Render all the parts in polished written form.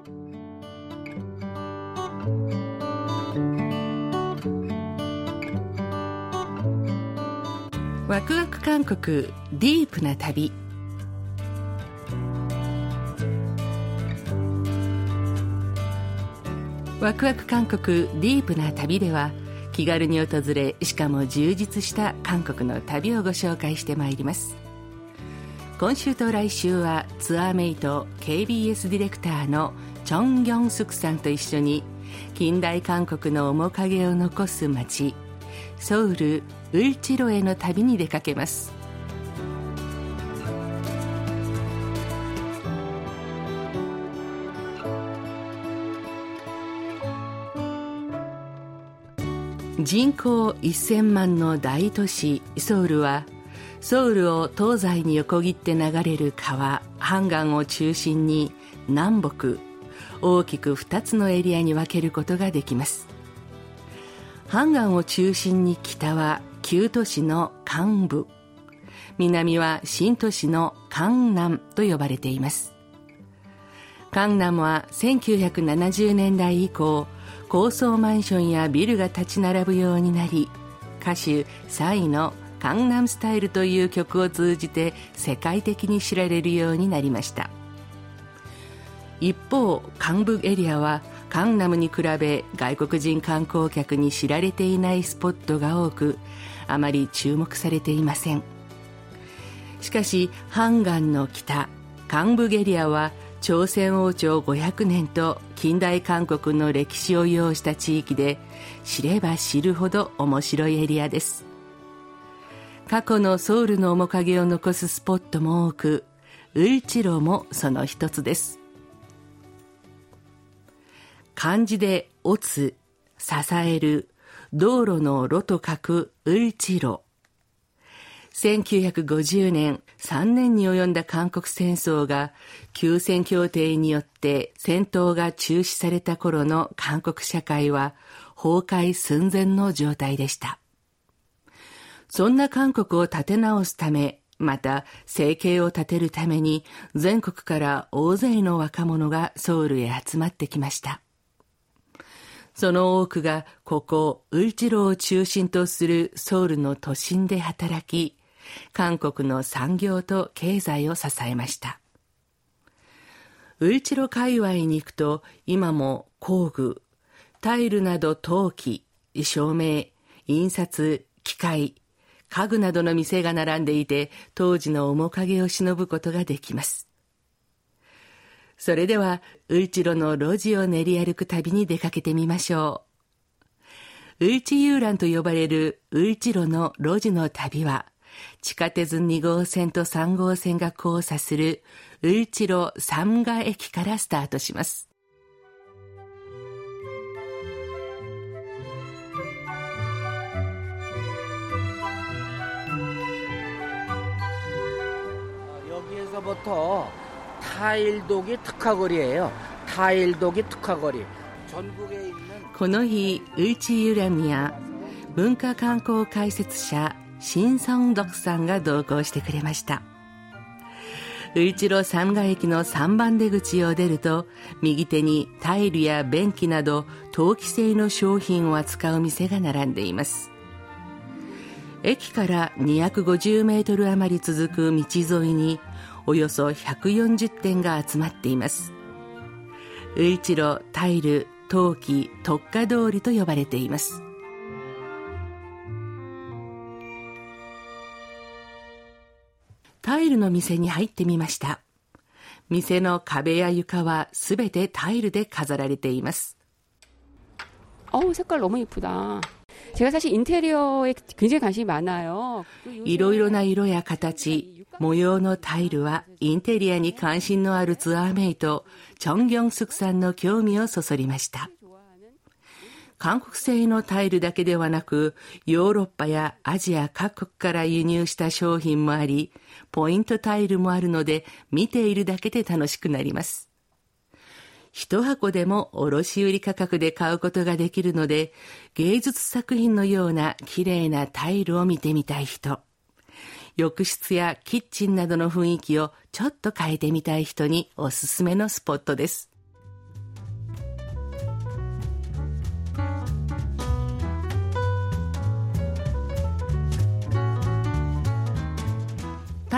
ワクワク韓国ディープな旅。ワクワク韓国ディープな旅では、気軽に訪れ、しかも充実した韓国の旅をご紹介してまいります。今週と来週はツアーメイト KBS ディレクターのチョン・ギョンスクさんと一緒に、近代韓国の面影を残す街ソウルウルチロへの旅に出かけます。人口1000万の大都市ソウルは、ソウルを東西に横切って流れる川ハンガンを中心に南北大きく2つのエリアに分けることができます。ハンガンを中心に北は旧都市のカンブ、南は新都市のカンナムと呼ばれています。カンナムは1970年代以降、高層マンションやビルが立ち並ぶようになり、歌手サイのカンナムスタイルという曲を通じて世界的に知られるようになりました。一方、カンブエリアはカンナムに比べ外国人観光客に知られていないスポットが多く、あまり注目されていません。しかしハンガンの北カンブエリアは朝鮮王朝500年と近代韓国の歴史を要した地域で、知れば知るほど面白いエリアです。過去のソウルの面影を残すスポットも多く、ウルチロもその一つです。漢字でオツ、支える、道路の路と書くウルチロ。1950年、3年に及んだ韓国戦争が休戦協定によって戦闘が中止された頃の韓国社会は崩壊寸前の状態でした。そんな韓国を立て直すため、また生計を立てるために、全国から大勢の若者がソウルへ集まってきました。その多くがここウルチロを中心とするソウルの都心で働き、韓国の産業と経済を支えました。ウルチロ界隈に行くと、今も工具、タイルなど陶器、照明、印刷、機械、家具などの店が並んでいて、当時の面影を偲ぶことができます。それではウルチロの路地を練り歩く旅に出かけてみましょう。ウルチユーランと呼ばれるウルチロの路地の旅は、地下鉄2号線と3号線が交差するウルチロサムガ駅からスタートします。 여기에서부터 타일독이 특화거리예요. 타일독이 특화거리. 전국에 있는 この日、ウルチユーランには文化観光解説者シンソンドクさんが同行してくれました。ウルチロサムガ駅の3番出口を出ると、右手にタイルや便器など陶器製の商品を扱う店が並んでいます。駅から250メートル余り続く道沿いにおよそ140店が集まっています。ウルチロタイル陶器特化通りと呼ばれています。タイルの店に入ってみました。店の壁や床はすべてタイルで飾られています。 색깔 너무 예쁘다. 제가 사실 인테리어에 굉장히 관심이 많아요. いろいろな色や形、模様のタイルはインテリアに関心のあるツアーメイト、チョンギョンスクさんの興味をそそりました。韓国製のタイルだけではなく、ヨーロッパやアジア各国から輸入した商品もあり、ポイントタイルもあるので、見ているだけで楽しくなります。一箱でも卸売価格で買うことができるので、芸術作品のような綺麗なタイルを見てみたい人、浴室やキッチンなどの雰囲気をちょっと変えてみたい人におすすめのスポットです。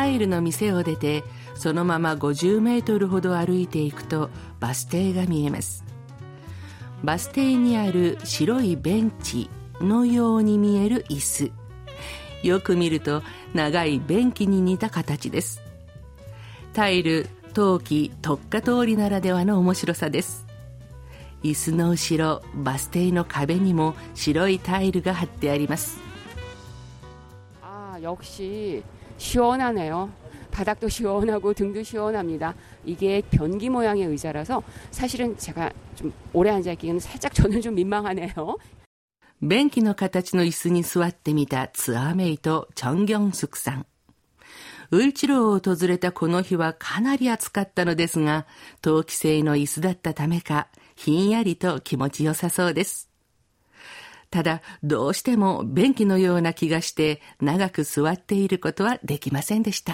タイルの店を出てそのまま50メートルほど歩いていくとバス停が見えます。バス停にある白いベンチのように見える椅子、よく見ると長い便器に似た形です。タイル、陶器、特化通りならではの面白さです。椅子の後ろ、バス停の壁にも白いタイルが貼ってあります。 역시 시원하네요. 바닥도 시원하고 등도 시원합니다. 이게 변기 모양의 의자라서 사실은 제가 좀 오래 앉아있기는 살짝 저는 좀 민망하네요. 便器の形の椅子に座ってみたツアーメイトチョンギョンスクさん。ウルチロを訪れたこの日はかなり暑かったのですが、陶器製の椅子だったためかひんやりと気持ちよさそうです。ただどうしても便器のような気がして長く座っていることはできませんでした。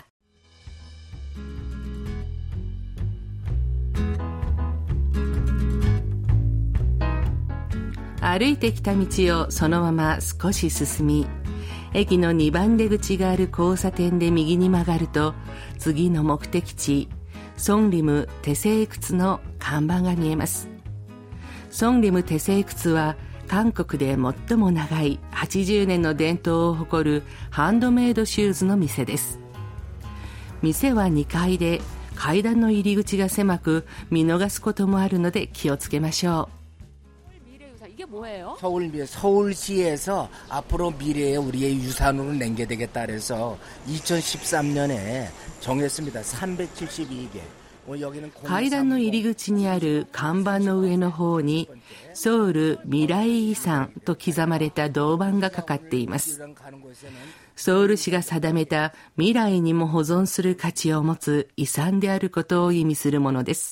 歩いてきた道をそのまま少し進み、駅の2番出口がある交差点で右に曲がると、次の目的地ソンリムテセイクツの看板が見えます。ソンリムテセイクツは韓国で最も長い80年の伝統を誇るハンドメイドシューズの店です。店は2階で階段の入り口が狭く見逃すこともあるので気をつけましょう。 이게 뭐예요? 서울시에서 앞으로 미래에 우리의 유산으로 남겨되겠다 그래서 2013년에 정했습니다. 372개. 階段の入り口にある看板の上の方にソウル未来遺産と刻まれた銅板がかかっています。ソウル市が定めた未来にも保存する価値を持つ遺産であることを意味するものです。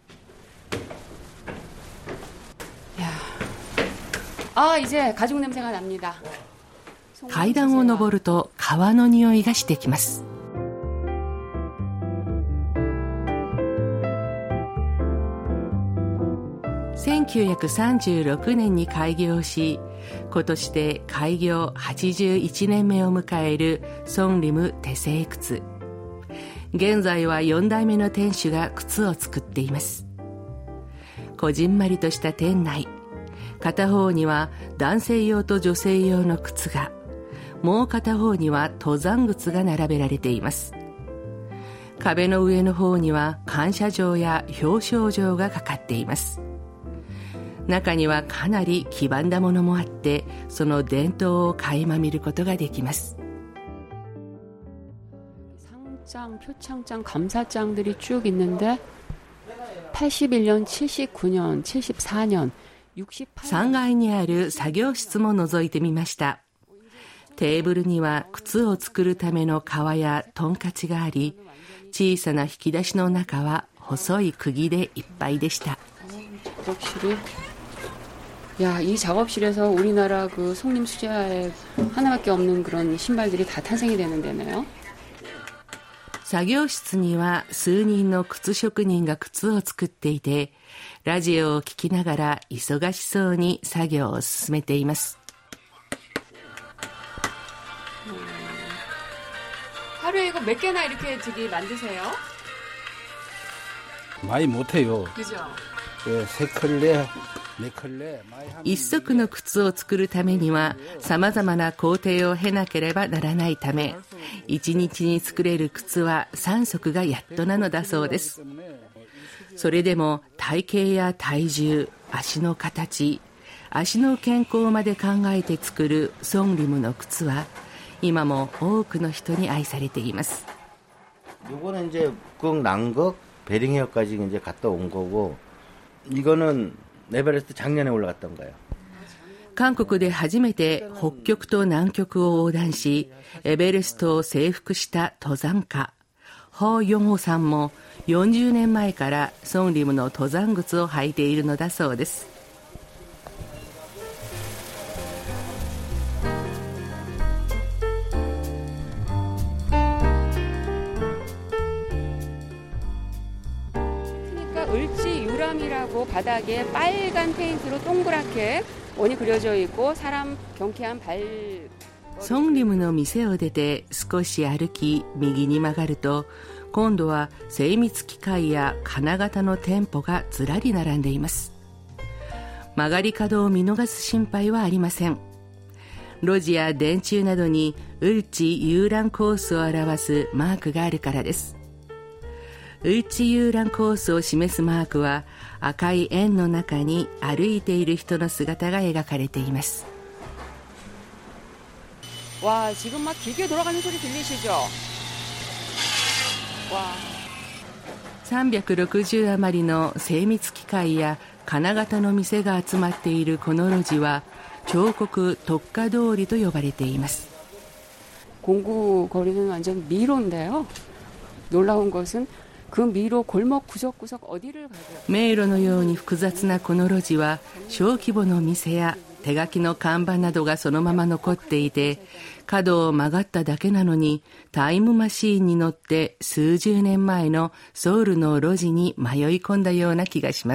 이제 가죽 냄새가 납니다. 階段を上ると革の匂いがしてきます。1936年に開業し、今年で開業81年目を迎えるソンリムテセイ靴。現在は4代目の店主が靴を作っています。こじんまりとした店内、片方には男性用と女性用の靴が、もう片方には登山靴が並べられています。壁の上の方には感謝状や表彰状がかかっています。中にはかなり黄ばんだものもあって、その伝統を垣間見ることができます。 상장, 표창장, 감사장들이 쭉 있는데 81년, 79년, 74년 3階にある作業室も覗いてみました。テーブルには靴を作るための革やトンカチがあり、小さな引き出しの中は細い釘でいっぱいでした。 야, 이 작업실에서 우리나라 그 송림 수제화에 하나밖에 없는 그런 신발들이 다 탄생이 되는 데네요. 作業室には数人の靴職人が靴を作っていて、ラジオを聞きながら忙しそうに作業を進めています。 하루에 이거 몇 개나 이렇게 만드세요? 많이 못해요. 그죠? 네, 3컬레, 4컬레. 一足の靴を作るためには様々な工程を経なければならないため、1日に作れる靴は3足がやっとなのだそうです。それでも体型や体重、足の形、足の健康まで考えて作るソンリムの靴は今も多くの人に愛されています。 요거는 이제 북극, 남극, 베링해역까지 이제 갔다 온 거고, 이거는 에베레스트 작년에 올라갔던 거예요. 韓国で初めて北極と南極を横断し、エベレストを征服した登山家、ホ・ヨンホさんも40年前からソンリムの登山靴を履いているのだそうです。 을지유람이라고 바닥에 빨간 페인트로 동그랗게 원이 그려져 있고 사람 경쾌한 발 ソンリムの店を出て少し歩き右に曲がると、今度は精密機械や金型の店舗がずらり並んでいます。曲がり角を見逃す心配はありません。路地や電柱などにウルチ遊覧コースを表すマークがあるからです。ウルチ遊覧コースを示すマークは赤い円の中に歩いている人の姿が描かれています。 와, 지금 막 기계 돌아가는 소리 들리시죠? 와. 360余りの精密機械や金型の店が集まっているこの路地は彫刻特化通りと呼ばれています。 공구 거리는 완전 미로인데요. 놀라운 것은 그 미로 골목 구석구석 어디를 가도 迷路のように複雑なこの路地は小規模の店や手書きの看板などがそのまま残っていて、角を曲がっただけなのにタイムマシーンに乗って数十年前のソウルの路地に迷い込んだような気がします。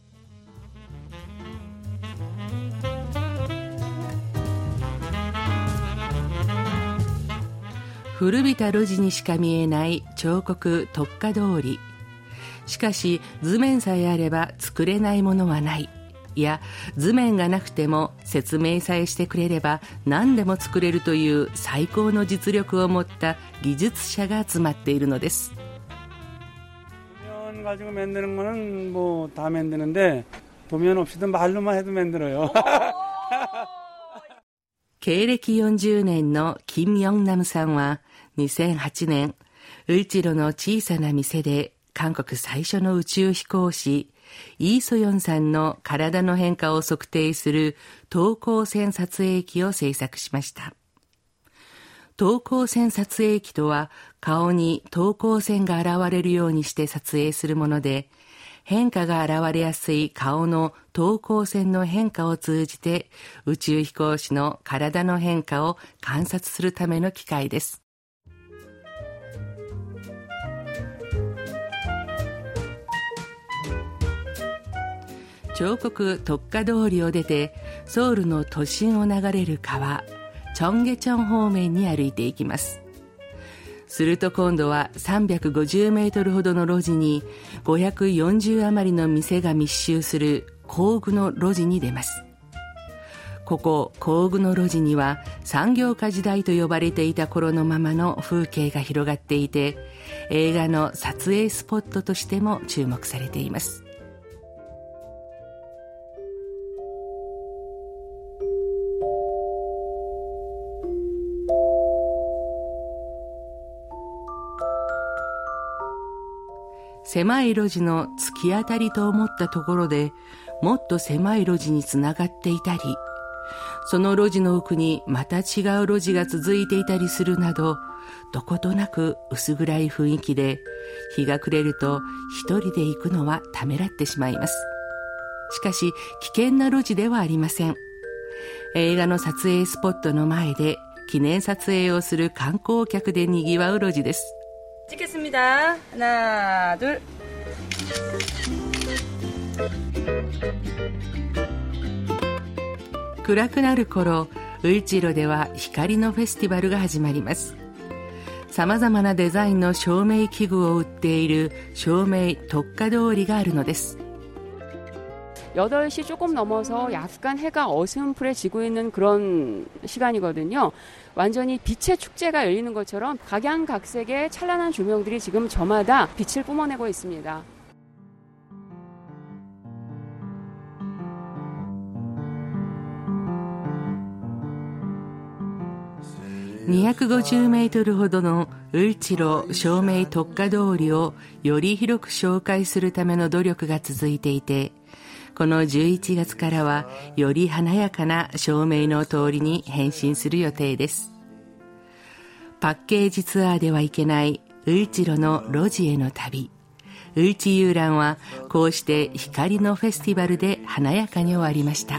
古びた路地にしか見えない彫刻特化通り。しかし図面さえあれば作れないものはない。いや、図面がなくても説明さえしてくれれば何でも作れるという最高の実力を持った技術者が集まっているのです。 도면 가지고 만드는 거는 뭐 다 만드는데 도면 없이도 말로만 해도 만들어요. 経歴40年の金영남さんは2008年、ウルチロの小さな店で韓国最初の宇宙飛行士イ・ソヨンさんの体の変化を測定する等高線撮影機を製作しました。等高線撮影機とは顔に等高線が現れるようにして撮影するもので、変化が現れやすい顔の等高線の変化を通じて宇宙飛行士の体の変化を観察するための機械です。彫刻特化通りを出てソウルの都心を流れる川チョンゲチョン方面に歩いていきます。すると今度は350メートルほどの路地に540余りの店が密集する工具の路地に出ます。ここ工具の路地には産業化時代と呼ばれていた頃のままの風景が広がっていて、映画の撮影スポットとしても注目されています。狭い路地の突き当たりと思ったところでもっと狭い路地につながっていたり、その路地の奥にまた違う路地が続いていたりするなど、どことなく薄暗い雰囲気で、日が暮れると一人で行くのはためらってしまいます。しかし危険な路地ではありません。映画の撮影スポットの前で記念撮影をする観光客でにぎわう路地です。 찍겠습니다. 하나, 둘. 暗くなる頃、ウルチロでは光のフェスティバルが始まります。さまざまなデザインの照明器具を売っている照明特化通りがあるのです。 8시 조금 넘어서 약간 해가 어슴푸레 지고 있는 그런 시간이거든요. 완전히 빛의 축제가 열리는 것처럼 각양각색의 찬란한 조명들이 지금 저마다 빛을 뿜어내고 있습니다. 250メートルほどのウルチロ照明特化通りをより広く紹介するための努力が続いていて、この11月からはより華やかな照明の通りに変身する予定です。パッケージツアーでは行けないウルチロの路地への旅、ウルチ遊覧はこうして光のフェスティバルで華やかに終わりました。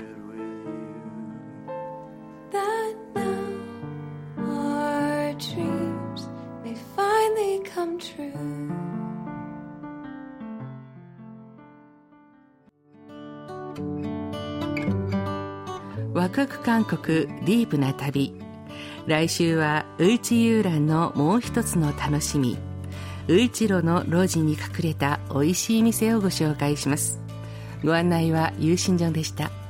若く韓国ディープな旅、 来週は을지遊覧のもう一つの楽しみ、을지로の路地に隠れた美味しい店をご紹介します。ご案内は有心ジョンでした。